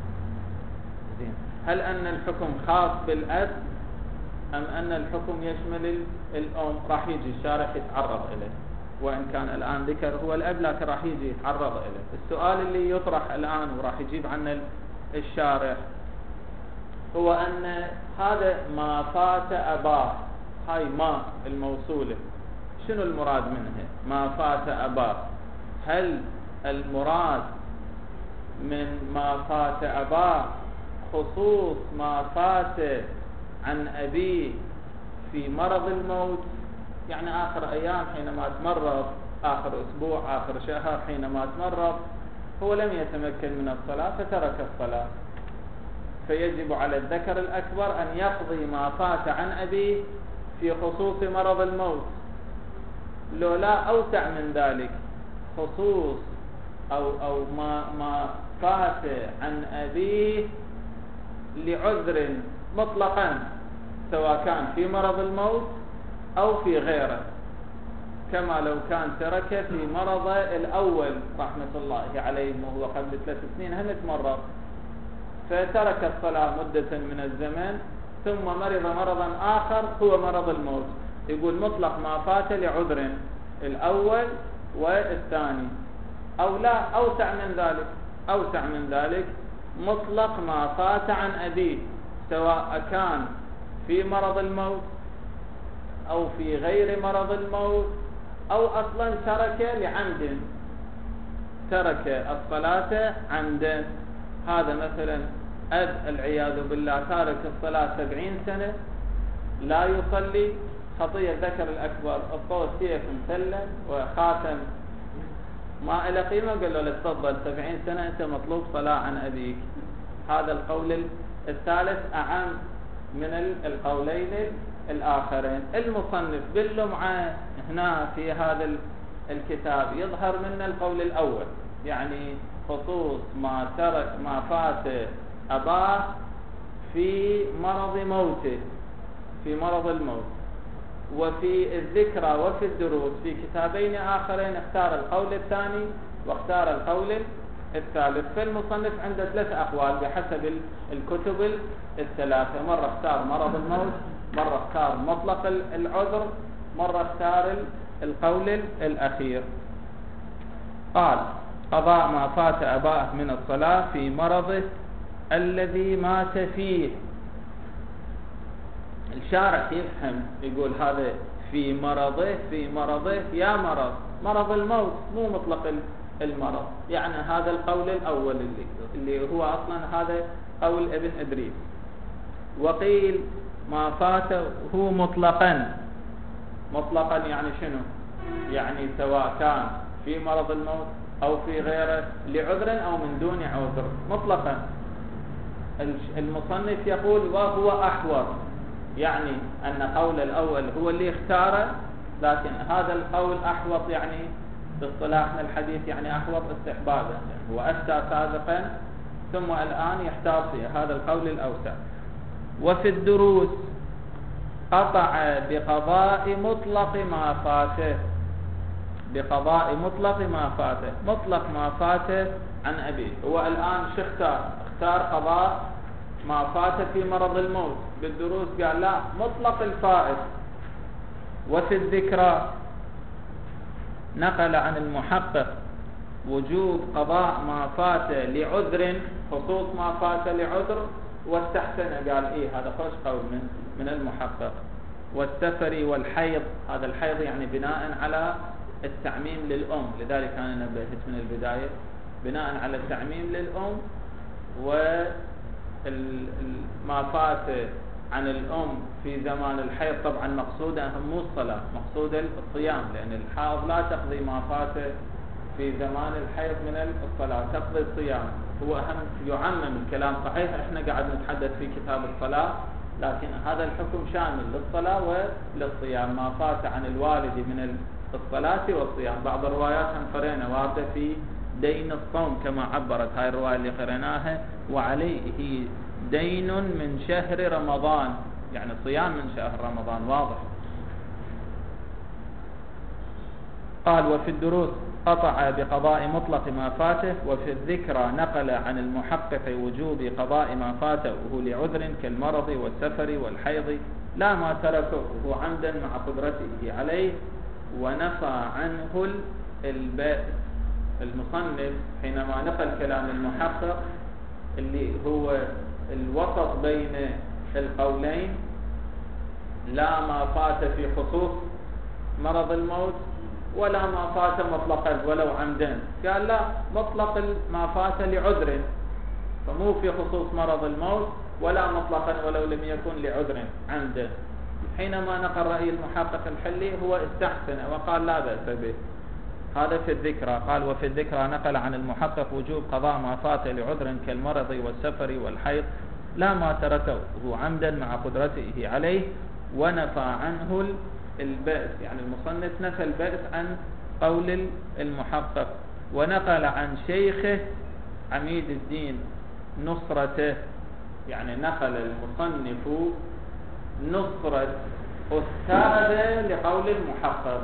هل أن الحكم خاص بالأب أم أن الحكم يشمل الأم؟ راح يجي الشارح يتعرض إليه، وإن كان الآن ذكر هو الأب لكن راح يجي يتعرض إليه. السؤال اللي يطرح الآن وراح يجيب عنه الشارح هو أن هذا ما فات أباه، هاي ما الموصولة شنو المراد منها ما فات أباه؟ هل المراد من ما فات أباه خصوص ما فات عن أبيه في مرض الموت، يعني آخر أيام حينما تمرض، آخر أسبوع، آخر شهر حينما تمرض هو لم يتمكن من الصلاة فترك الصلاة، فيجب على الذكر الأكبر أن يقضي ما فات عن أبيه في خصوص مرض الموت، لو لا أوسع من ذلك، خصوص أو ما فات عن أبيه لعذر مطلقا، سواء كان في مرض الموت أو في غيره، كما لو كان ترك في مرض الأول رحمة الله عليه وهو قبل 3 سنين هم تمرض، فترك الصلاة مدة من الزمن ثم مرض مرضا آخر هو مرض الموت، يقول مطلق ما فات لعذر الأول والثاني، أو لا أوسع من ذلك مطلق ما فات عن أبيه، سواء كان في مرض الموت أو في غير مرض الموت، أو أصلا ترك لعمد، ترك الصلاة عمدا. هذا مثلا أب العياذ بالله تارك الصلاة 70 سنة لا يصلي، خطية الذكر الأكبر الطوس سيف مسلم وخاتم ما إلى قيمة، قال له تفضل 70 سنة أنت مطلوب صلاة عن أبيك. هذا القول الثالث أعم من القولين الآخرين. المصنف باللمعة هنا في هذا الكتاب يظهر منا القول الأول، يعني خصوص ما ترك ما فات أباه في مرض موته، في مرض الموت. وفي الذكرى وفي الدروس في كتابين آخرين اختار القول الثاني واختار القول الثالث. فالمصنف عنده 3 أقوال بحسب الكتب الثلاثة، مرة اختار مرض الموت، مرة اختار مطلق العذر، مرة اختار القول الأخير. قال قضاء ما فات أباه من الصلاة في مرضه الذي مات فيه. الشارع يفهم يقول هذا في مرضه يا مرض الموت، مو مطلق المرض، يعني هذا القول الأول اللي هو أصلا هذا قول ابن إدريس. وقيل ما فاته هو مطلقا يعني شنو؟ يعني سواء كان في مرض الموت أو في غيره لعذر أو من دون عذر مطلقا. المصنف يقول وهو أحوط، يعني أن قول الأول هو اللي اختاره، لكن هذا القول أحوط، يعني باصطلاحنا الحديث يعني أحوط استحبابا، هو أفتى سابقا ثم الآن يحتاط فيه، هذا القول الأوسع. وفي الدروس قطع بقضاء مطلق ما فاته، مطلق ما فاته عن أبيه. هو الآن شو اختار قضاء ما فات في مرض الموت، بالدروس قال لا مطلق الفائت. وفي الذكرى نقل عن المحقق وجوب قضاء ما فات لعذر، خصوص ما فات لعذر، واستحسن قال هذا خوش قول من المحقق. والسفر والحيض، هذا الحيض يعني بناء على التعميم للأم، لذلك أنا نبهت من البداية بناء على التعميم للأم. وما فات عن الأم في زمان الحيض طبعا مقصوده مو الصلاة، مقصود الصيام، لأن الحائض لا تقضي ما فات في زمان الحيض من الصلاة، تقضي الصيام. هو أهم يعمم الكلام صحيح، احنا قاعد نتحدث في كتاب الصلاة، لكن هذا الحكم شامل للصلاة وللصيام، ما فات عن الوالد من الصلاة والصيام. بعض الروايات هم قرينا واردة في دين الصوم كما عبرت هاي الرواية اللي قريناها، وعليه دين من شهر رمضان، يعني صيام من شهر رمضان واضح. قال وفي الدروس قطع بقضاء مطلق ما فاته. وفي الذكرى نقل عن المحقق وجوب قضاء ما فاته لعذر كالمرض والسفر والحيض لا ما تركه عمدا مع قدرته عليه، ونفى عنه الباء. المصنف حينما نقل كلام المحقق اللي هو الوسط بين القولين، لا ما فات في خصوص مرض الموت ولا ما فات مطلقا ولو عمدا. قال لا، مطلق ما فات لعذر، فمو في خصوص مرض الموت، ولا مطلقا ولو لم يكن لعذر عمدا. حينما نقل رأي المحقق الحلي هو استحسن وقال لا بأس به. هذا في الذكرى. قال وفي الذكرى نقل عن المحقق وجوب قضاء ما فات لعذر كالمرض والسفر والحيض لا ما تركه عمدا مع قدرته عليه، ونفى عنه البأس. يعني المصنف نفى البأس عن قول المحقق. ونقل عن شيخه عميد الدين نصرته، يعني نقل المصنف نصرة أستاذه لقول المحقق.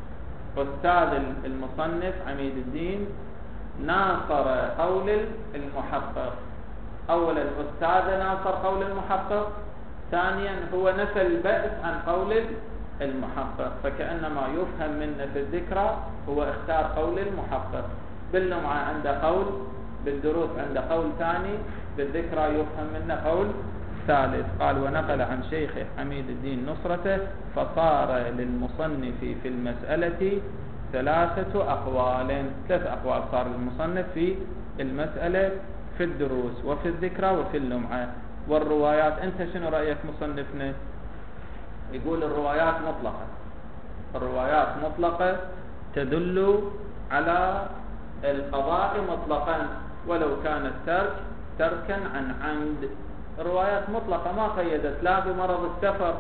أستاذ المصنف عميد الدين ناصر قول المحقق. أولا أستاذ ناصر قول المحقق، ثانيا هو نفى البأس عن قول المحقق. فكأنما يفهم منا في الذكرى هو اختار قول المحقق، باللمعة عند قول، بالدروس عند قول ثاني، بالذكرى يفهم منا قول ثالث. قال ونقل عن شيخه حميد الدين نصرته، فصار للمصنف في المسألة 3 أقوال. 3 أقوال صار للمصنف في المسألة في الدروس وفي الذكرى وفي اللمعة. والروايات، أنت شنو رأيك مصنفنا؟ يقول الروايات مطلقة. الروايات مطلقة تدل على القضاء مطلقا ولو كان الترك تركا عن عمد. الروايات مطلقة ما قيدت لا بمرض السفر،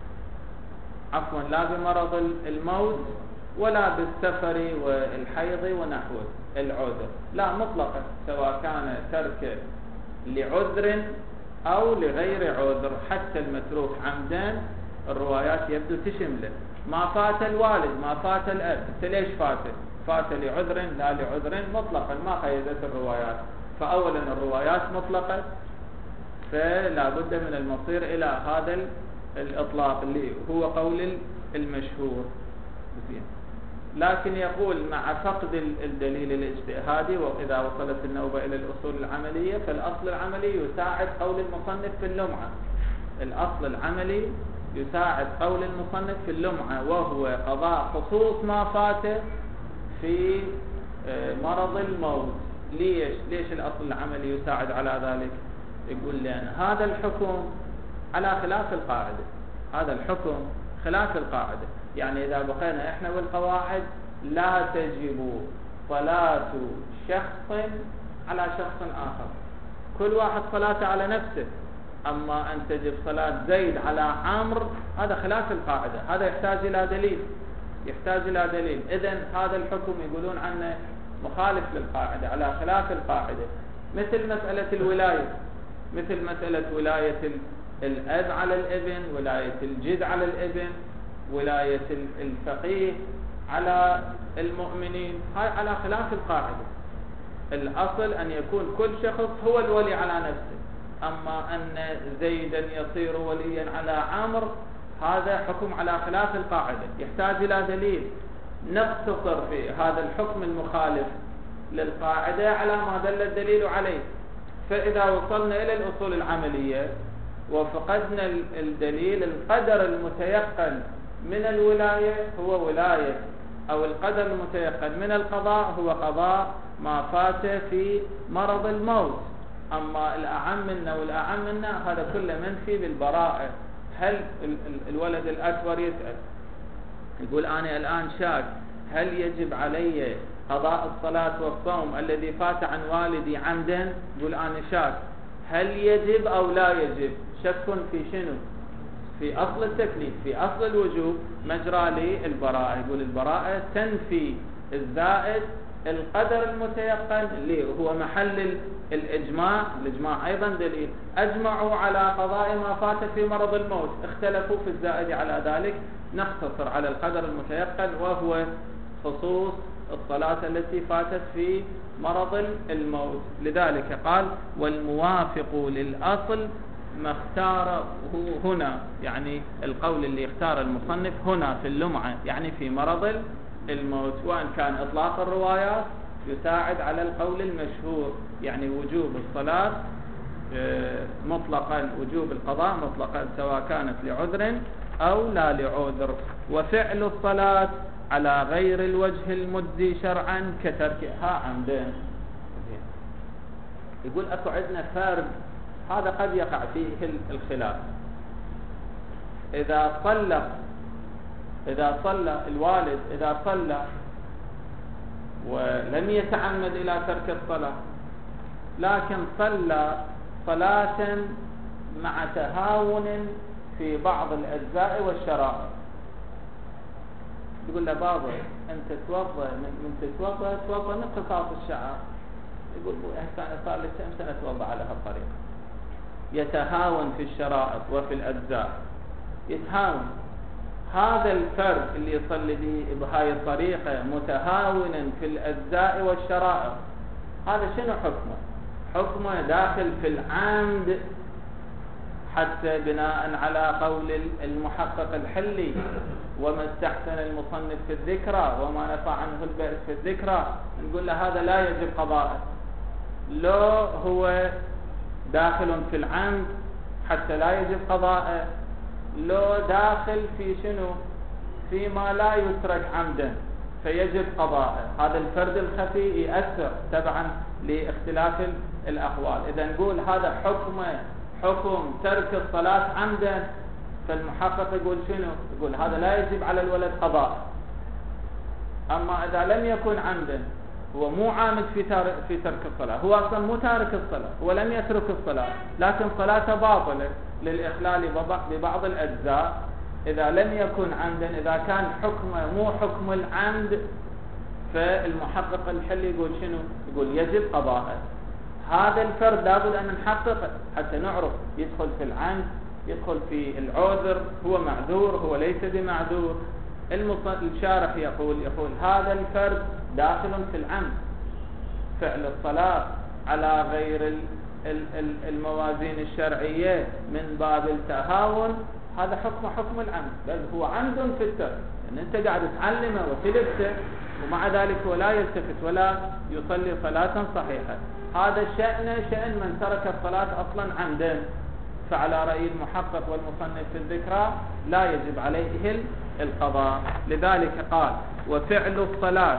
عفوا لا بمرض الموت ولا بالسفر والحيض ونحوه العذر، لا مطلقة، سواء كان ترك لعذر أو لغير عذر. حتى المتروك عمدا الروايات يبدو تشمله. ما فات الوالد، ما فات الأب، ليش فات لعذر لا لعذر مطلقا، ما قيدت الروايات. فأولا الروايات مطلقة، فلا بد من المصير إلى هذا الإطلاق اللي هو قول المشهور. لكن يقول مع فقد الدليل الاجتهادي، وإذا وصلت النوبة إلى الأصول العملية فالأصل العملي يساعد قول المصنف في اللمعة. الأصل العملي يساعد قول المصنف في اللمعة، وهو قضاء خصوص ما فات في مرض الموت. ليش الأصل العملي يساعد على ذلك؟ يقول لأن هذا الحكم على خلاف القاعدة. هذا الحكم خلاف القاعدة. يعني إذا بقينا إحنا بالقواعد لا تجب صلاة شخص على شخص آخر، كل واحد صلاته على نفسه. أما أن تجب صلاة زيد على عمرو هذا خلاف القاعدة، هذا يحتاج إلى دليل، يحتاج إلى دليل. إذن هذا الحكم يقولون عنه مخالف للقاعدة، على خلاف القاعدة. مثل مسألة الولاية، مثل مسألة ولاية الأب على الابن، ولاية الجد على الابن، ولاية الفقيه على المؤمنين، هاي على خلاف القاعدة. الأصل أن يكون كل شخص هو الولي على نفسه. أما أن زيدا يصير وليا على عمرو هذا حكم على خلاف القاعدة، يحتاج إلى دليل. نقتصر في هذا الحكم المخالف للقاعدة على ما دل الدليل عليه. فإذا وصلنا إلى الأصول العملية وفقدنا الدليل، القدر المتيقن من الولاية هو ولاية، أو القدر المتيقن من القضاء هو قضاء ما فات في مرض الموت. أما الأعم منا والأعم منا هذا كله منفي بالبراءة. هل الولد الأكبر يسأل يقول أنا الآن شاك، هل يجب علي قضاء الصلاة والصوم الذي فات عن والدي عمدا؟ يقول أنا شاك، هل يجب أو لا يجب؟ شك في شنو؟ في أصل التكليف، في أصل الوجوب، مجرى للبراءة. يقول البراءة تنفي الزائد القدر المتيقن اللي هو محل الإجماع. الإجماع أيضا دليل، أجمعوا على قضاء ما فات في مرض الموت، اختلفوا في الزائد على ذلك. نقتصر على القدر المتيقن وهو خصوص الصلاة التي فاتت في مرض الموت. لذلك قال والموافق للأصل ما اختاره هنا، يعني القول اللي اختار المصنف هنا في اللمعة يعني في مرض الموت. وأن كان إطلاق الروايات يساعد على القول المشهور، يعني وجوب الصلاة مطلقا، وجوب القضاء مطلقا، سواء كانت لعذر أو لا لعذر. وفعل الصلاة على غير الوجه المجزي شرعا كتركها عمدا. يقول أكو عندنا فرق، هذا قد يقع فيه الخلاف. إذا صلى الوالد، إذا صلى ولم يتعمد إلى ترك الصلاة، لكن صلى صلاة مع تهاون في بعض الأجزاء والشرائع، يقول له بابا أنت توضأ، من توضأ من قصاص الشعر. يقول صار لي كم سنة أتوضأ على هالطريقة. يتهاون في الشرائط وفي الأجزاء، يتهاون. هذا الفرد اللي يصلي به بهاي الطريقة متهاونا في الأجزاء والشرائط، هذا شنو حكمه؟ حكمه داخل في العمد، حتى بناء على قول المحقق الحلي: وما استحسن المصنف في الذكرى وما نفى عنه البأس في الذكرى، نقول له هذا لا يجب قضاءه. لو هو داخل في العمد حتى لا يجب قضاءه، لو داخل في شنو؟ فيما لا يترك عمدا فيجب قضاءه. هذا الفرد الخفي يأثر تبعا لاختلاف الأقوال. إذا نقول هذا حكم ترك الصلاة عمدا، فالمحقق يقول شنو؟ يقول هذا لا يجب على الولد قضاء. أما إذا لم يكن عمدا، هو مو عامد في ترك الصلاة، هو أصلا مو تارك الصلاة، هو لم يترك الصلاة، لكن صلاته باطلة للإخلال ببعض الأجزاء. إذا لم يكن عمدا، إذا كان حكمه مو حكم العمد، فالمحقق الحلي يقول شنو؟ يقول يجب قضاءه. هذا الفرد لابد أن نحققه حتى نعرف يدخل في العمد، يدخل في العذر، هو معذور، هو ليس بمعذور. الشارح يقول هذا الفرد داخل في العمد، فعل الصلاة على غير الموازين الشرعية من باب التهاون، هذا حكم العمد، بل هو عمد في الترك. يعني أنت قاعد تعلمه وتلبسه ومع ذلك هو لا يلتفت ولا يصلي صلاة صحيحة. هذا شأن من ترك الصلاة أصلا عمدا. فعلى رأي المحقق والمصنف في الذكرى لا يجب عليه القضاء. لذلك قال: وفعل الصلاة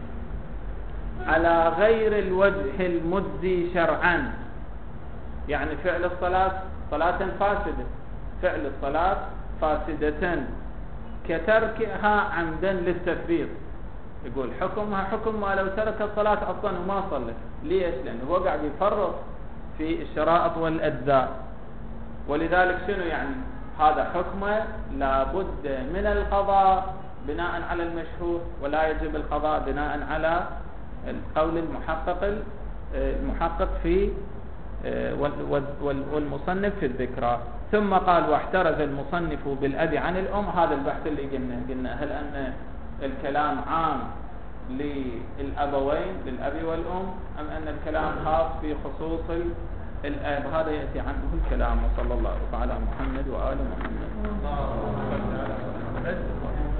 على غير الوجه المجزي شرعا، يعني فعل الصلاة صلاة فاسدة، فعل الصلاة فاسدة كتركها عمدا للتثبيت. يقول حكمها حكم ما لو ترك الصلاة أصلا وما صلى. ليش؟ لأنه هو قاعد يفرط في الشرائط والأجزاء. ولذلك شنو يعني؟ هذا حكمه لابد من القضاء بناء على المشهور، ولا يجب القضاء بناء على القول المحقق في والمصنف في الذكرى. ثم قال: واحترز المصنف بالأب عن الأم. هذا البحث اللي قلنا هل أن الكلام عام للأبوين للأب والأم، أم أن الكلام خاص في خصوص الآب؟ هذا يأتي عنه الكلام. وصلى الله على محمد وآل محمد.